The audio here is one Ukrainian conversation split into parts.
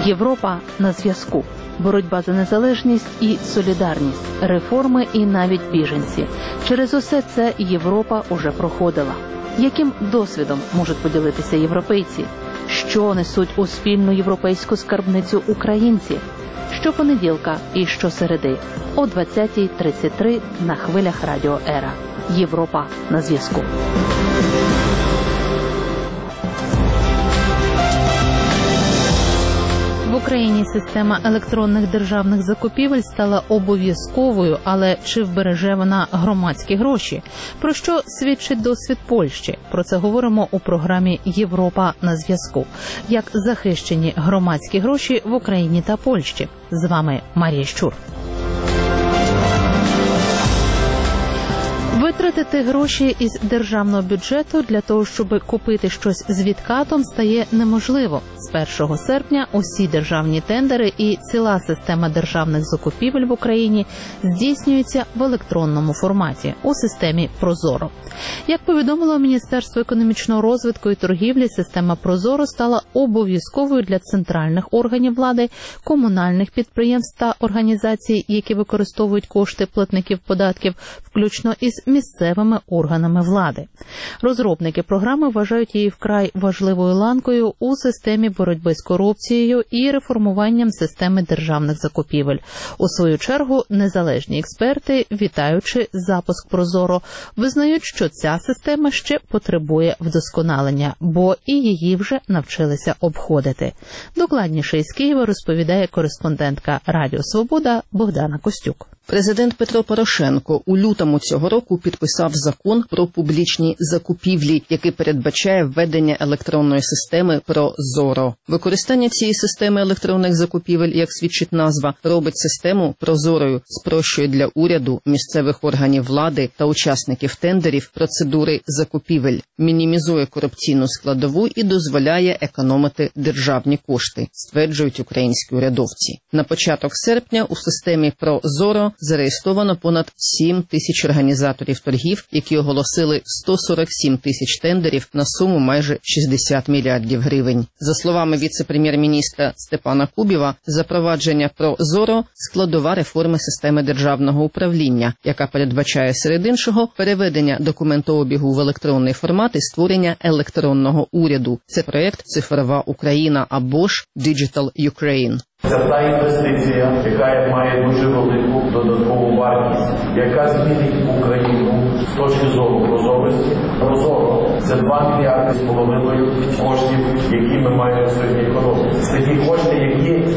Європа на зв'язку. Боротьба за незалежність і солідарність, реформи і навіть біженці. Через усе це Європа уже проходила. Яким досвідом можуть поділитися європейці? Що несуть у спільну європейську скарбницю українці? Щопонеділка і щосереди о 20:33 на хвилях Радіо Ера. Європа на зв'язку. В Україні система електронних державних закупівель стала обов'язковою, але чи вбереже вона громадські гроші? Про що свідчить досвід Польщі? Про це говоримо у програмі «Європа на зв'язку». Як захищені громадські гроші в Україні та Польщі? З вами Марія Щур. Витратити гроші із державного бюджету для того, щоб купити щось з відкатом, стає неможливо. З 1 серпня усі державні тендери і ціла система державних закупівель в Україні здійснюються в електронному форматі у системі «Прозоро». Як повідомило Міністерство економічного розвитку і торгівлі, система «Прозоро» стала обов'язковою для центральних органів влади, комунальних підприємств та організацій, які використовують кошти платників податків, включно із місцевими органами влади. Розробники програми вважають її вкрай важливою ланкою у системі боротьби з корупцією і реформуванням системи державних закупівель. У свою чергу, незалежні експерти, вітаючи запуск «Прозоро», визнають, що ця система ще потребує вдосконалення, бо і її вже навчилися обходити. Докладніше із Києва розповідає кореспондентка Радіо Свобода Богдана Костюк. Президент Петро Порошенко у лютому цього року підписав закон про публічні закупівлі, який передбачає введення електронної системи «Прозоро». Використання цієї системи електронних закупівель, як свідчить назва, робить систему прозорою, спрощує для уряду, місцевих органів влади та учасників тендерів процедури закупівель, мінімізує корупційну складову і дозволяє економити державні кошти, стверджують українські урядовці. На початок серпня у системі «Прозоро» зареєстровано понад 7 тисяч організаторів торгів, які оголосили 147 тисяч тендерів на суму майже 60 мільярдів гривень. За словами віце-прем'єр-міністра Степана Кубіва, запровадження «Прозоро» – складова реформи системи державного управління, яка передбачає, серед іншого, переведення документообігу в електронний формат і створення електронного уряду. Це проєкт «Цифрова Україна» або ж «Digital Ukraine». Це та інвестиція, яка має дуже велику додаткову вартість, яка змінить Україну з точки зору прозорості. Прозоро – це 2,5 мільярди коштів, які ми маємо сьогодні економити. Це ті кошти, які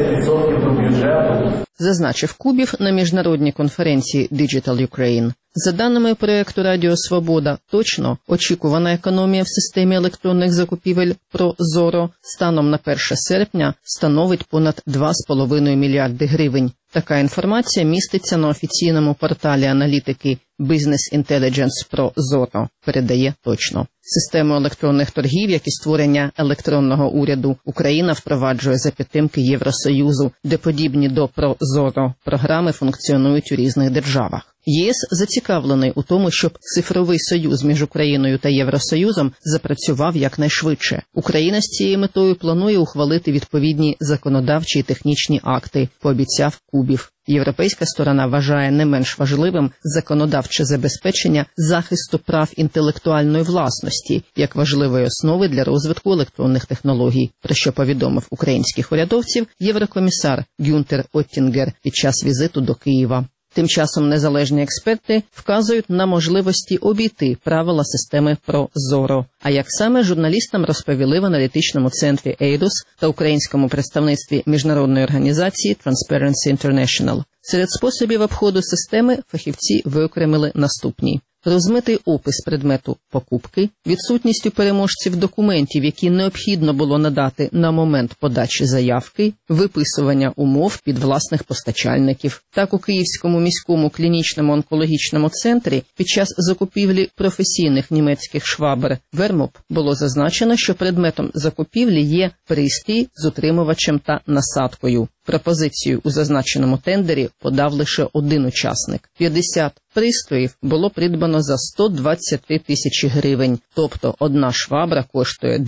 10% до бюджету. Зазначив Кубів на міжнародній конференції Digital Ukraine. За даними проєкту Радіо Свобода, точно очікувана економія в системі електронних закупівель «Прозоро» станом на 1 серпня становить понад 2,5 мільярди гривень. Така інформація міститься на офіційному порталі аналітики Business Intelligence «Прозоро». Передає точно. Систему електронних торгів, як і створення електронного уряду, Україна впроваджує за підтримки Євросоюзу, де подібні до «Прозоро» програми функціонують у різних державах. ЄС зацікавлений у тому, щоб цифровий союз між Україною та Євросоюзом запрацював якнайшвидше. Україна з цією метою планує ухвалити відповідні законодавчі і технічні акти, пообіцяв Кубів. Європейська сторона вважає не менш важливим законодавче забезпечення захисту прав інтелектуальної власності як важливої основи для розвитку електронних технологій, про що повідомив українських урядовців єврокомісар Гюнтер Оттінгер під час візиту до Києва. Тим часом незалежні експерти вказують на можливості обійти правила системи «Прозоро». А як саме, журналістам розповіли в аналітичному центрі «Ейдус» та українському представництві міжнародної організації Transparency International. Серед способів обходу системи фахівці виокремили наступні. Розмитий опис предмету покупки, відсутність у переможців документів, які необхідно було надати на момент подачі заявки, виписування умов під власних постачальників. Так, у Київському міському клінічному онкологічному центрі під час закупівлі професійних німецьких швабр «Вермоп» було зазначено, що предметом закупівлі є пристрій з утримувачем та насадкою. Пропозицію у зазначеному тендері подав лише один учасник. 50 пристроїв було придбано за 123 тисячі гривень, тобто одна швабра коштує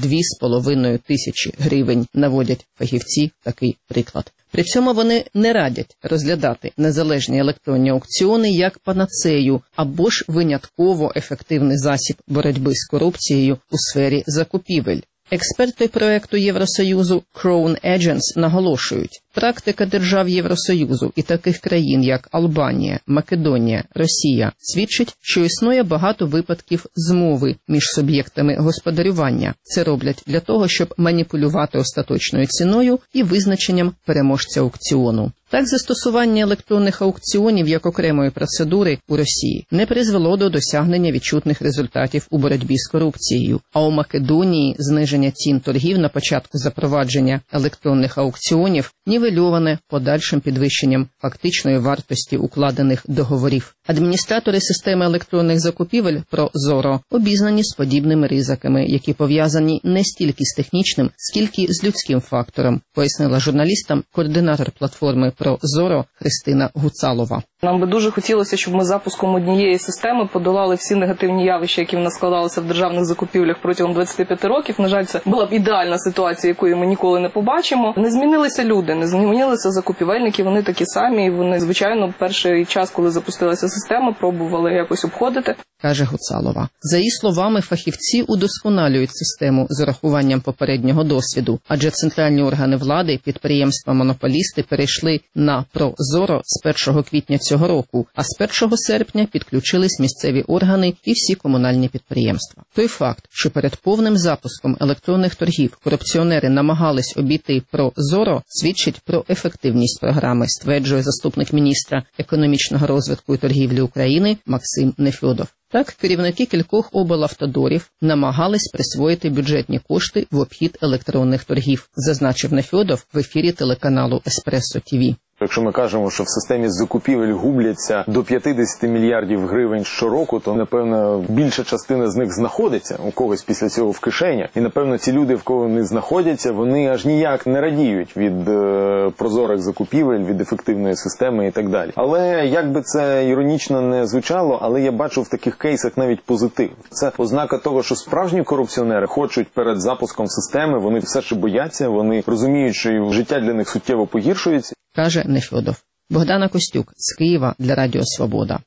2,5 тисячі гривень, наводять фахівці такий приклад. При цьому вони не радять розглядати незалежні електронні аукціони як панацею або ж винятково ефективний засіб боротьби з корупцією у сфері закупівель. Експерти проекту Євросоюзу Crown Agents наголошують, практика держав Євросоюзу і таких країн, як Албанія, Македонія, Росія, свідчить, що існує багато випадків змови між суб'єктами господарювання. Це роблять для того, щоб маніпулювати остаточною ціною і визначенням переможця аукціону. Так, застосування електронних аукціонів як окремої процедури у Росії не призвело до досягнення відчутних результатів у боротьбі з корупцією, а у Македонії зниження цін торгів на початку запровадження електронних аукціонів нівельоване подальшим підвищенням фактичної вартості укладених договорів. Адміністратори системи електронних закупівель ProZorro обізнані з подібними ризиками, які пов'язані не стільки з технічним, скільки з людським фактором, пояснила журналістам координатор платформи ProZorro Христина Гуцалова. Нам би дуже хотілося, щоб ми запуском однієї системи подолали всі негативні явища, які в нас складалися в державних закупівлях протягом 25 років. На жаль, це була б ідеальна ситуація, якої ми ніколи не побачимо. Не змінилися люди, не змінилися закупівельники, вони такі самі. І вони, звичайно, перший час, коли запустилася система, пробували якось обходити. Каже Гуцалова. За її словами, фахівці удосконалюють систему з урахуванням попереднього досвіду, адже центральні органи влади, підприємства-монополісти перейшли на ProZorro з 1 квітня цього року, а з 1 серпня підключились місцеві органи і всі комунальні підприємства. Той факт, що перед повним запуском електронних торгів корупціонери намагались обійти ProZorro, свідчить про ефективність програми, стверджує заступник міністра економічного розвитку і торгівлі України Максим Нефьодов. Так, керівники кількох облавтодорів намагались присвоїти бюджетні кошти в обхід електронних торгів, зазначив Нефьодов в ефірі телеканалу Еспресо ТВ. Якщо ми кажемо, що в системі закупівель губляться до 50 мільярдів гривень щороку, то, напевно, більша частина з них знаходиться у когось після цього в кишенях. І, напевно, ці люди, в кого вони знаходяться, вони аж ніяк не радіють від прозорих закупівель, від ефективної системи і так далі. Але, як би це іронічно не звучало, але я бачу в таких кейсах навіть позитив. Це ознака того, що справжні корупціонери хочуть перед запуском системи, вони все ще бояться, вони розуміють, що життя для них суттєво погіршується. Каже Нефьодов. Богдана Костюк з Києва для Радіо Свобода.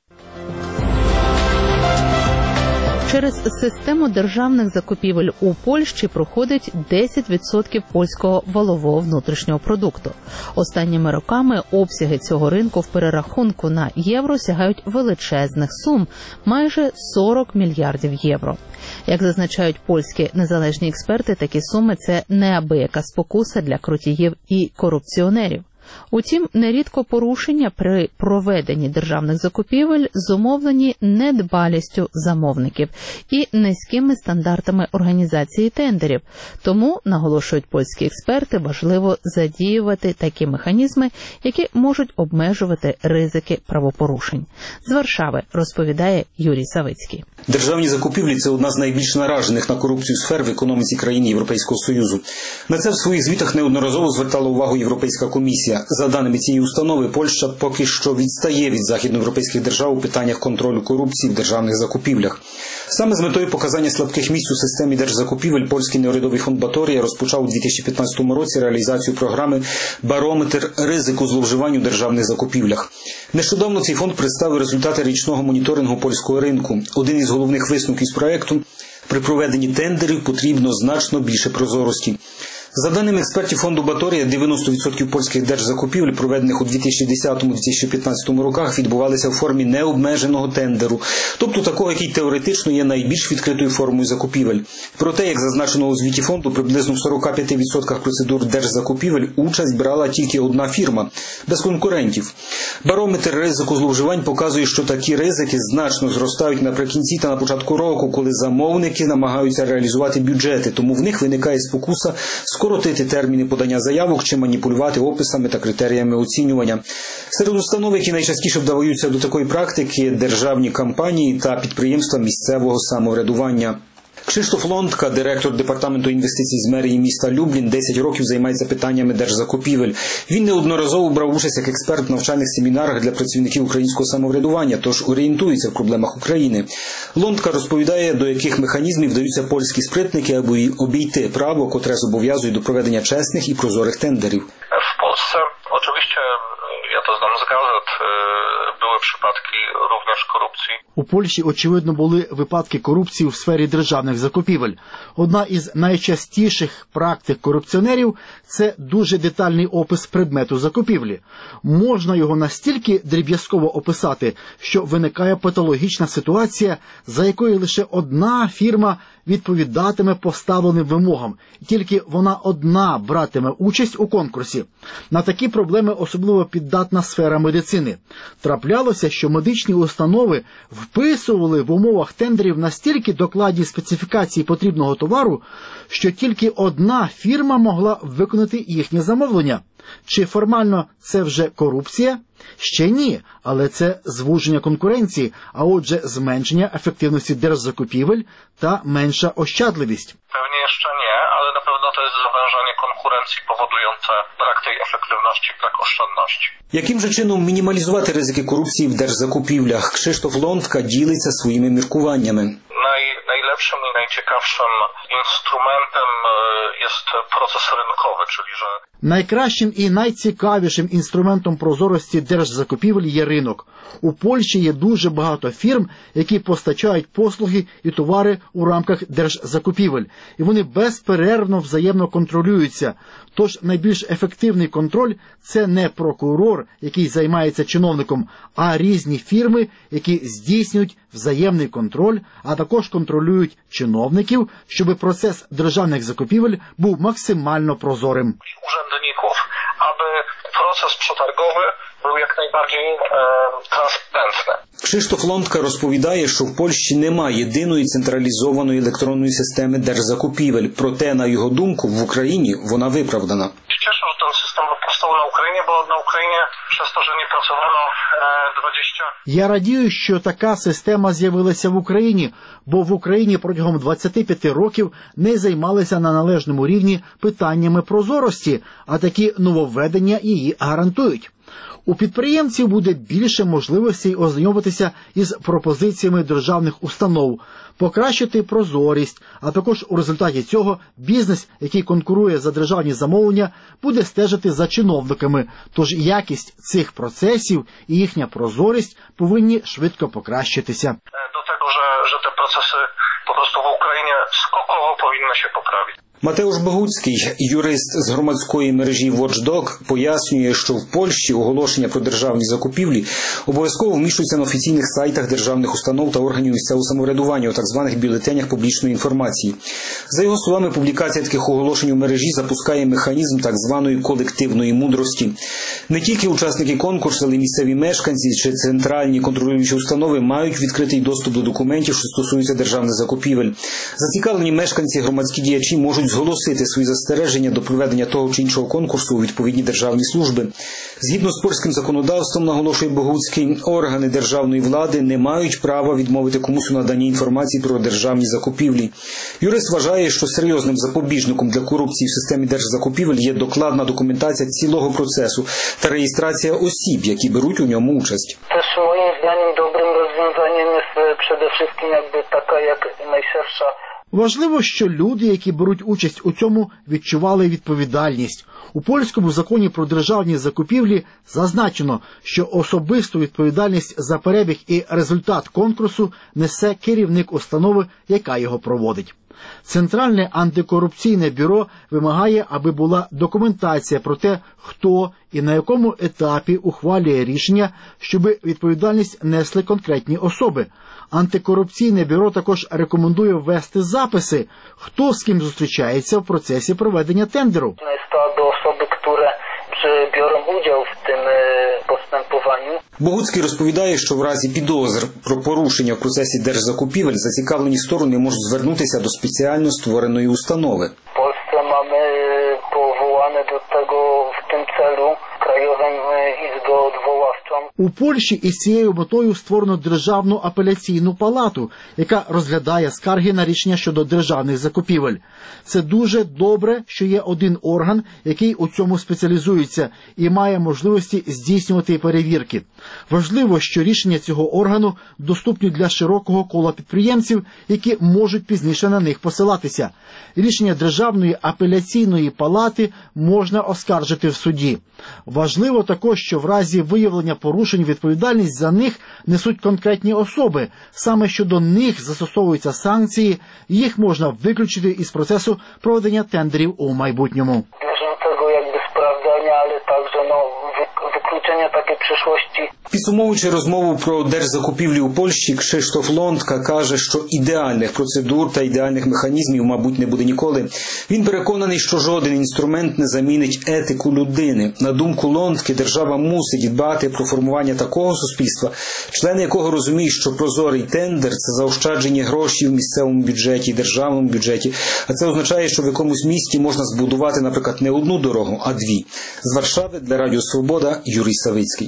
Через систему державних закупівель у Польщі проходить 10% польського валового внутрішнього продукту. Останніми роками обсяги цього ринку в перерахунку на євро сягають величезних сум – майже 40 мільярдів євро. Як зазначають польські незалежні експерти, такі суми – це неабияка спокуса для крутіїв і корупціонерів. Утім, нерідко порушення при проведенні державних закупівель зумовлені недбалістю замовників і низькими стандартами організації тендерів. Тому, наголошують польські експерти, важливо задіювати такі механізми, які можуть обмежувати ризики правопорушень. З Варшави розповідає Юрій Савицький. Державні закупівлі – це одна з найбільш наражених на корупцію сфер в економіці країн Європейського Союзу. На це в своїх звітах неодноразово звертала увагу Європейська комісія. За даними цієї установи, Польща поки що відстає від західноєвропейських держав у питаннях контролю корупції в державних закупівлях. Саме з метою показання слабких місць у системі держзакупівель Польський неурядовий фонд Баторія розпочав у 2015 році реалізацію програми «Барометр ризику зловживань у державних закупівлях». Нещодавно цей фонд представив результати річного моніторингу польського ринку. Один із головних висновків з проєкту – при проведенні тендерів потрібно значно більше прозорості. За даними експертів фонду Баторія, 90% польських держзакупівель, проведених у 2010-2015 роках, відбувалися в формі необмеженого тендеру, тобто такого, який теоретично є найбільш відкритою формою закупівель. Проте, як зазначено у звіті фонду, приблизно в 45% процедур держзакупівель участь брала тільки одна фірма, без конкурентів. Барометр ризику зловживань показує, що такі ризики значно зростають наприкінці та на початку року, коли замовники намагаються реалізувати бюджети, тому в них виникає спокуса скоротити терміни подання заявок чи маніпулювати описами та критеріями оцінювання. Серед установ, які найчастіше вдаються до такої практики – державні компанії та підприємства місцевого самоврядування. Кшиштоф Лондка, директор департаменту інвестицій з мерії міста Люблін, 10 років займається питаннями держзакупівель. Він неодноразово брав участь як експерт в навчальних семінарах для працівників українського самоврядування, тож орієнтується в проблемах України. Лондка розповідає, до яких механізмів вдаються польські спритники, аби обійти право, котре зобов'язує до проведення чесних і прозорих тендерів. W Polsce oczywiście, ja to znam z gazet, były przypadki również korupcji. У Польщі, очевидно, були випадки корупції у сфері державних закупівель. Одна із найчастіших практик корупціонерів – це дуже детальний опис предмету закупівлі. Можна його настільки дріб'язково описати, що виникає патологічна ситуація, за якою лише одна фірма відповідатиме поставленим вимогам, і тільки вона одна братиме участь у конкурсі. На такі проблеми особливо піддатна сфера медицини. Траплялося, що медичні установи вписували в умовах тендерів настільки докладні специфікації потрібного товару, що тільки одна фірма могла виконати їхнє замовлення. Чи формально це вже корупція? Ще ні, але це звуження конкуренції, а отже зменшення ефективності держзакупівель та менша ощадливість. Pewnie jeszcze nie, ale na pewno to jest zawężanie konkurencji powodujące brak tej efektywności, brak oszczędności. Яким же чином мінімалізувати ризики корупції в держзакупівлях? Кшиштоф Лондка ділиться своїми міркуваннями. Najlepszym i najciekawszym instrumentem jest proces rynkowy, czyli że Найкращим і найцікавішим інструментом прозорості держзакупівель є ринок. У Польщі є дуже багато фірм, які постачають послуги і товари у рамках держзакупівель. І вони безперервно взаємно контролюються. Тож найбільш ефективний контроль – це не прокурор, який займається чиновником, а різні фірми, які здійснюють взаємний контроль, а також контролюють чиновників, щоб процес державних закупівель був максимально прозорим. urzędników, aby proces przetargowy był jak najbardziej transparentny. Кшиштоф Лондка розповідає, що в Польщі немає єдиної централізованої електронної системи держзакупівель. Проте, на його думку, в Україні вона виправдана. Cieszę, że ten system powstał na Ukrainie, bo na Ukrainie przez to, że nie pracowano 20... Я радію, що така система з'явилася в Україні, бо в Україні протягом 25 років не займалися на належному рівні питаннями прозорості, а такі нововведення її гарантують. У підприємців буде більше можливостей ознайомитися із пропозиціями державних установ, покращити прозорість, а також у результаті цього бізнес, який конкурує за державні замовлення, буде стежити за чиновниками. Тож якість цих процесів і їхня прозорість повинні швидко покращитися. Do tego, że te procesy po prostu w Ukrainie skokowo powinny się poprawić. Матеуш Богуцький, юрист з громадської мережі Watchdog, пояснює, що в Польщі оголошення про державні закупівлі обов'язково вміщуються на офіційних сайтах державних установ та органів місцевого самоврядування у так званих бюлетенях публічної інформації. За його словами, публікація таких оголошень у мережі запускає механізм так званої колективної мудрості. Не тільки учасники конкурсу, але й місцеві мешканці чи центральні контролюючі установи мають відкритий доступ до документів, що стосуються державних закупівель. Зацікавлені мешканці, громадські діячі можуть зголосити свої застереження до проведення того чи іншого конкурсу у відповідні державні служби. Згідно з польським законодавством, наголошує Богуцький, органи державної влади не мають права відмовити комусь у наданні інформації про державні закупівлі. Юрист вважає, що серйозним запобіжником для корупції в системі держзакупівель є докладна документація цілого процесу та реєстрація осіб, які беруть у ньому участь. Też moim zdaniem dobrym rozwiązaniem jest przede wszystkim jakby taka jak najszersza. Важливо, що люди, які беруть участь у цьому, відчували відповідальність. У польському законі про державні закупівлі зазначено, що особисту відповідальність за перебіг і результат конкурсу несе керівник установи, яка його проводить. Центральне антикорупційне бюро вимагає, аби була документація про те, хто і на якому етапі ухвалює рішення, щоб відповідальність несли конкретні особи. Антикорупційне бюро також рекомендує ввести записи, хто з ким зустрічається в процесі проведення тендеру. До особи, які беруть участь в цьому поступуванні. Богуцький розповідає, що в разі підозр про порушення в процесі держзакупівель зацікавлені сторони можуть звернутися до спеціально створеної установи. В Польщі маємо powołane do tego w tym celu Krajową Izbę Odwoławczą. У Польщі із цією метою створено Державну апеляційну палату, яка розглядає скарги на рішення щодо державних закупівель. Це дуже добре, що є один орган, який у цьому спеціалізується і має можливості здійснювати перевірки. Важливо, що рішення цього органу доступні для широкого кола підприємців, які можуть пізніше на них посилатися. Рішення Державної апеляційної палати можна оскаржити в суді. Важливо також, що в разі виявлення порушень відповідальність за них несуть конкретні особи. Саме щодо них застосовуються санкції, і їх можна виключити із процесу проведення тендерів у майбутньому. Bieżącego jakby sprawdzania, ale także wykluczenia takiej przyszłości. Підсумовуючи розмову про держзакупівлі у Польщі, Кшиштоф Лондка каже, що ідеальних процедур та ідеальних механізмів, мабуть, не буде ніколи. Він переконаний, що жоден інструмент не замінить етику людини. На думку Лондки, держава мусить дбати про формування такого суспільства, члени якого розуміють, що прозорий тендер – це заощадження грошей в місцевому бюджеті, державному бюджеті. А це означає, що в якомусь місті можна збудувати, наприклад, не одну дорогу, а дві. З Варшави для Радіо Свобода Юрій Савицький.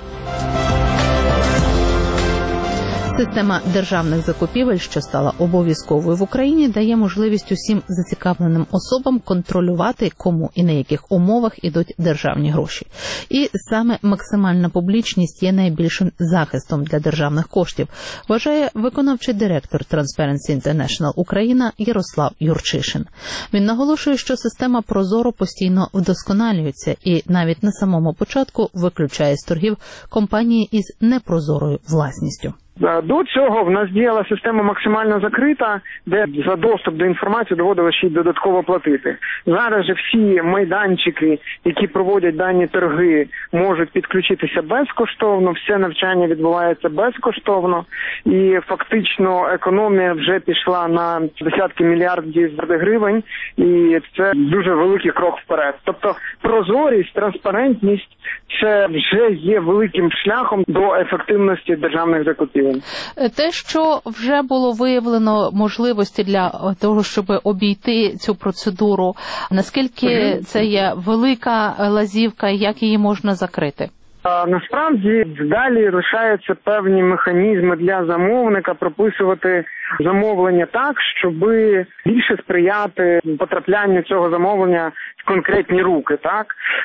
Система державних закупівель, що стала обов'язковою в Україні, дає можливість усім зацікавленим особам контролювати, кому і на яких умовах ідуть державні гроші. І саме максимальна публічність є найбільшим захистом для державних коштів, вважає виконавчий директор Transparency International Україна Ярослав Юрчишин. Він наголошує, що система ProZorro постійно вдосконалюється і навіть на самому початку виключає з торгів компанії із непрозорою власністю. До цього в нас діяла система максимально закрита, де за доступ до інформації доводилося ще й додатково платити. Зараз же всі майданчики, які проводять дані торги, можуть підключитися безкоштовно, все навчання відбувається безкоштовно, і фактично економія вже пішла на десятки мільярдів гривень, і це дуже великий крок вперед. Тобто прозорість, транспарентність – це вже є великим шляхом до ефективності державних закупівель. Те, що вже було виявлено можливості для того, щоб обійти цю процедуру, наскільки це є велика лазівка, як її можна закрити? Насправді, далі лишаються певні механізми для замовника прописувати замовлення так, щоб більше сприяти потраплянню цього замовлення в конкретні руки, так?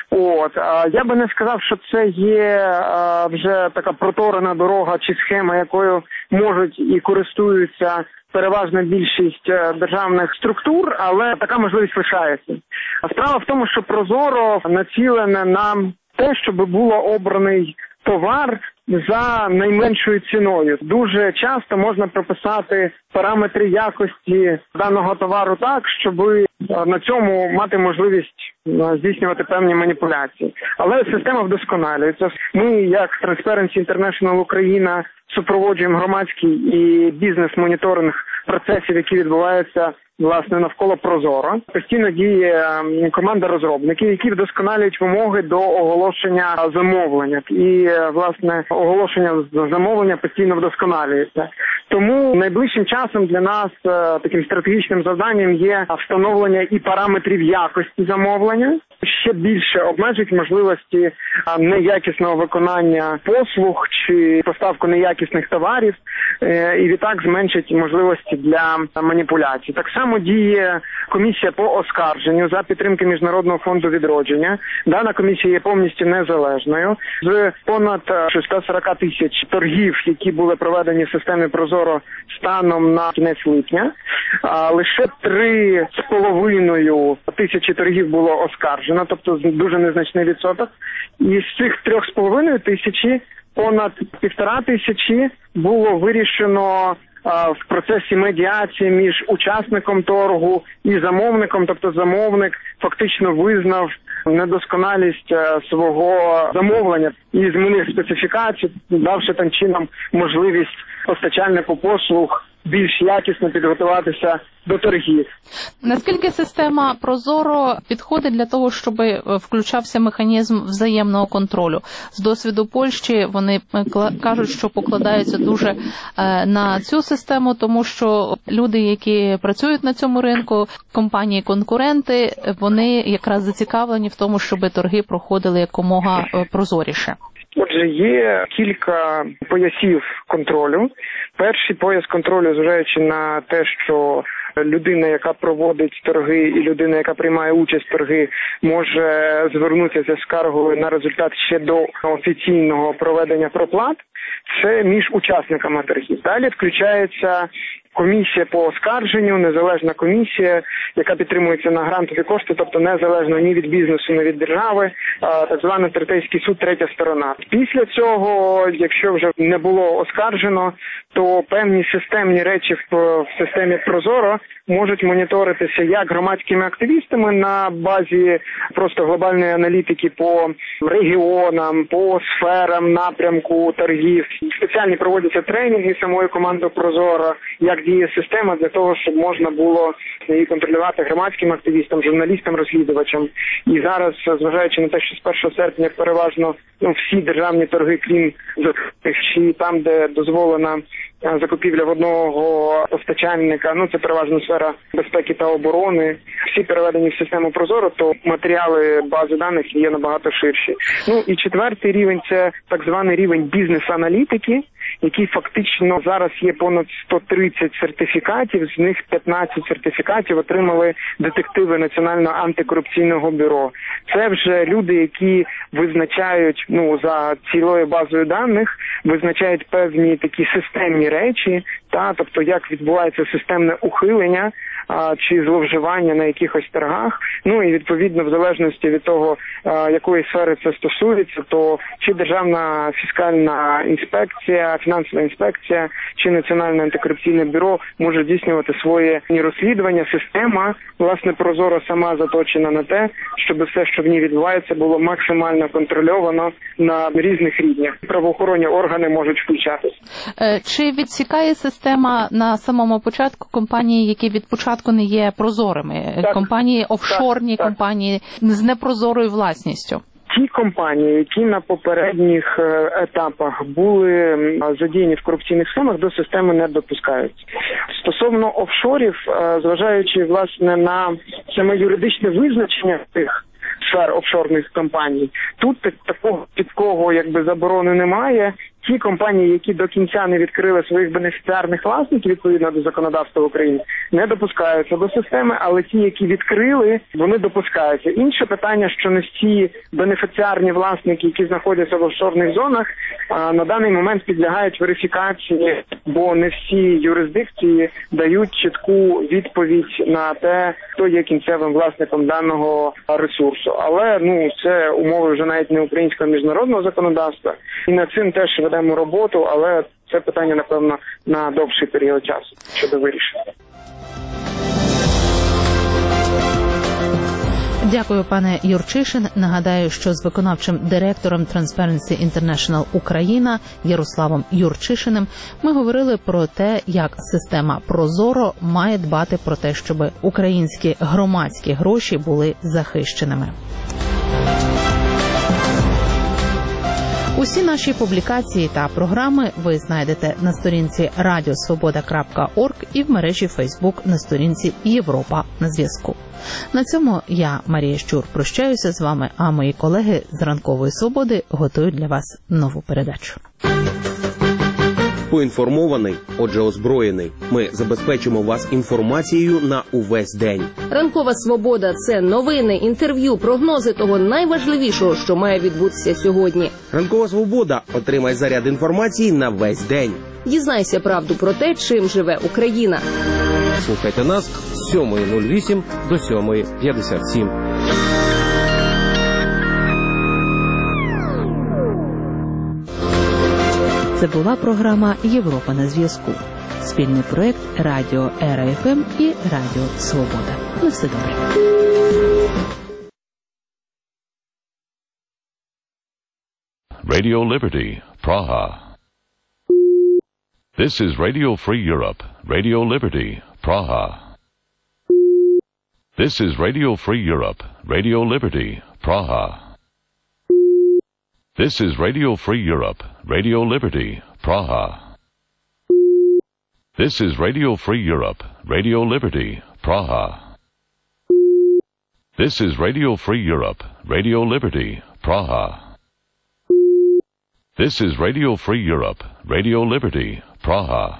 Я би не сказав, що це є вже така проторена дорога чи схема, якою можуть і користуються переважна більшість державних структур, але така можливість лишається. Справа в тому, що ProZorro націлене на те, щоб було обраний товар за найменшою ціною. Дуже часто можна прописати параметри якості даного товару так, щоб на цьому мати можливість здійснювати певні маніпуляції. Але система вдосконалюється. Ми, як Transparency International Україна, супроводжуємо громадський і бізнес-моніторинг процесів, які відбуваються власне навколо ProZorro. Постійно діє команда розробників, які вдосконалюють вимоги до оголошення замовлення. І власне оголошення замовлення постійно вдосконалюється. Тому найближчим часом для нас таким стратегічним завданням є встановлення і параметрів якості замовлення. Ще більше обмежить можливості неякісного виконання послуг чи поставку неякісних товарів, і відтак зменшить можливості для маніпуляцій. Так само діє комісія по оскарженню за підтримки Міжнародного фонду відродження. Дана комісія є повністю незалежною. З понад 640 тисяч торгів, які були проведені в системі ProZorro станом на кінець липня, лише 3,5 тисячі торгів було оскаржено, тобто дуже незначний відсоток. І з цих 3,5 тисячі понад 1,5 тисячі було вирішено в процесі медіації між учасником торгу і замовником, тобто замовник фактично визнав недосконалість свого замовлення і змінив специфікацію, давши там чином можливість постачальнику послуг більш якісно підготуватися до торгів. Наскільки система Прозоро підходить для того, щоб включався механізм взаємного контролю? З досвіду Польщі вони кажуть, що покладаються дуже на цю систему, тому що люди, які працюють на цьому ринку, компанії-конкуренти, вони якраз зацікавлені в тому, щоб торги проходили якомога прозоріше. Отже, є кілька поясів контролю. Перший пояс контролю, зважаючи на те, що людина, яка проводить торги, і людина, яка приймає участь в торги, може звернутися з скаргою на результат ще до офіційного проведення проплат. Це між учасниками торгів. Далі включається комісія по оскарженню, незалежна комісія, яка підтримується на грантові кошти, тобто незалежно ні від бізнесу, ні від держави, так званий третейський суд, третя сторона. Після цього, якщо вже не було оскаржено, то певні системні речі в системі Прозоро можуть моніторитися як громадськими активістами на базі просто глобальної аналітики по регіонам, по сферам напрямку торгів. Спеціальні проводяться тренінги самої команди Прозоро, як діє система для того, щоб можна було її контролювати громадським активістам, журналістам, розслідувачам. І зараз, зважаючи на те, що з 1 серпня переважно всі державні торги, крім закритих, чи там, де дозволена закупівля в одного постачальника, це переважно сфера безпеки та оборони, всі переведені в систему Прозоро, то матеріали бази даних є набагато ширші. І четвертий рівень – це так званий рівень бізнес-аналітики, який фактично зараз є понад 130 сертифікатів, з них 15 сертифікатів отримали детективи Національного антикорупційного бюро. Це вже люди, які визначають, за цілою базою даних, визначають певні такі системні речі, тобто як відбувається системне ухилення чи зловживання на якихось торгах. І відповідно, в залежності від того, якої сфери це стосується, то чи Державна фіскальна інспекція, фінансова інспекція, чи Національне антикорупційне бюро може здійснювати своє розслідування. Система, власне, Прозоро сама заточена на те, щоб все, що в ній відбувається, було максимально контрольовано на різних рівнях. Правоохоронні органи можуть включатися. Чи відсікає система на самому початку компанії, які від початку не є прозорими? Так. Компанії офшорні, так. Компанії з непрозорою власністю? Ті компанії, які на попередніх етапах були задіяні в корупційних схемах, до системи не допускаються. Стосовно офшорів, зважаючи, власне, на саме юридичне визначення тих сфер офшорних компаній, тут такого чіткого заборони немає. Ті компанії, які до кінця не відкрили своїх бенефіціарних власників відповідно до законодавства України, не допускаються до системи, але ті, які відкрили, вони допускаються. Інше питання, що не всі бенефіціарні власники, які знаходяться в офшорних зонах, на даний момент підлягають верифікації, бо не всі юрисдикції дають чітку відповідь на те, хто є кінцевим власником даного ресурсу. Але це умови вже навіть не українського, а міжнародного законодавства. І над цим теж ведемо роботу, але це питання, напевно, на довший період часу щодо вирішення. Дякую, пане Юрчишин. Нагадаю, що з виконавчим директором Transparency International Україна Ярославом Юрчишиним ми говорили про те, як система Прозоро має дбати про те, щоб українські громадські гроші були захищеними. Усі наші публікації та програми ви знайдете на сторінці radiosvoboda.org і в мережі Facebook на сторінці Європа на зв'язку. На цьому я, Марія Щур, прощаюся з вами, а мої колеги з Ранкової Свободи готують для вас нову передачу. Поінформований, отже озброєний. Ми забезпечимо вас інформацією на увесь день. Ранкова Свобода – це новини, інтерв'ю, прогнози того найважливішого, що має відбутися сьогодні. Ранкова Свобода – отримай заряд інформації на весь день. Дізнайся правду про те, чим живе Україна. Слухайте нас з 7:08 до 7:57. Це була програма «Європа на зв'язку». Спільний проєкт Радіо ЕРА-ФМ і Радіо Свобода. На все добре. Radio Liberty, Praha. This is Radio Free Europe, Radio Liberty, Praha. This is Radio Free Europe, Radio Liberty, Praha. This is Radio Free Europe, Radio Liberty, Praha. This is Radio Free Europe, Radio Liberty, Praha. This is Radio Free Europe, Radio Liberty, Praha. This is Radio Free Europe, Radio Liberty, Praha.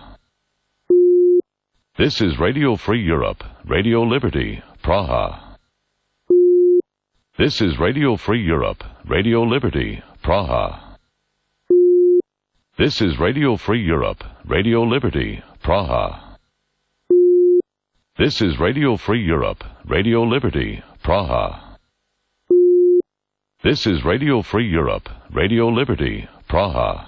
This is Radio Free Europe, Radio Liberty, Praha. This is Radio Free Europe, Radio Liberty, Praha. This is Radio Free Europe, Radio Liberty, Praha. This is Radio Free Europe, Radio Liberty, Praha. This is Radio Free Europe, Radio Liberty, Praha.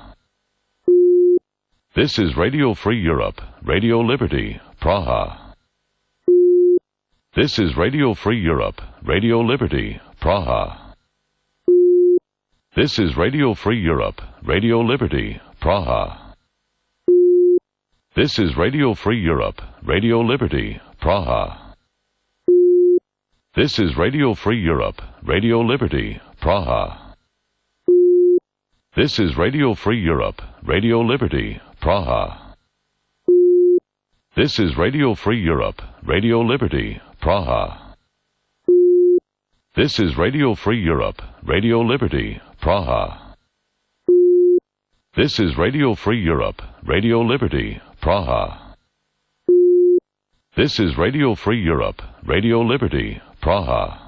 This is Radio Free Europe, Radio Liberty, Praha. This is Radio Free Europe, Radio Liberty, Praha. This is Radio Free Europe, Radio Liberty, Praha. This is Radio Free Europe, Radio Liberty, Praha. This is Radio Free Europe, Radio Liberty, Praha. This is Radio Free Europe, Radio Liberty, Praha. This is Radio Free Europe, Radio Liberty, Praha. This is Radio Free Europe, Radio Liberty, Praha. This is Radio Free Europe, Radio Liberty, Praha. This is Radio Free Europe, Radio Liberty, Praha.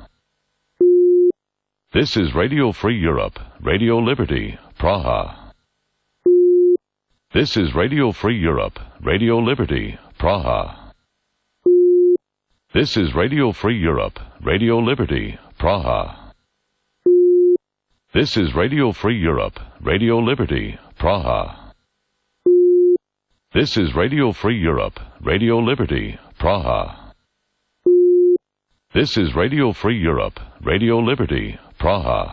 This is Radio Free Europe, Radio Liberty, Praha. This is Radio Free Europe, Radio Liberty, Praha. This is Radio Free Europe, Radio Liberty, Praha. This is Radio Free Europe, Radio Liberty, Praha. This is Radio Free Europe, Radio Liberty, Praha. This is Radio Free Europe, Radio Liberty, Praha.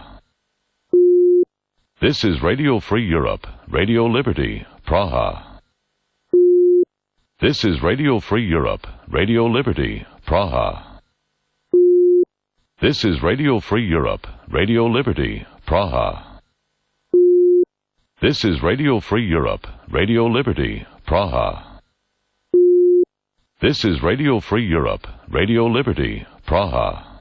This is Radio Free Europe, Radio Liberty, Praha. This is Radio Free Europe, Radio Liberty, Praha. This is Radio Free Europe, Radio Liberty, Praha. This is Radio Free Europe, Radio Liberty, Praha. This is Radio Free Europe, Radio Liberty, Praha.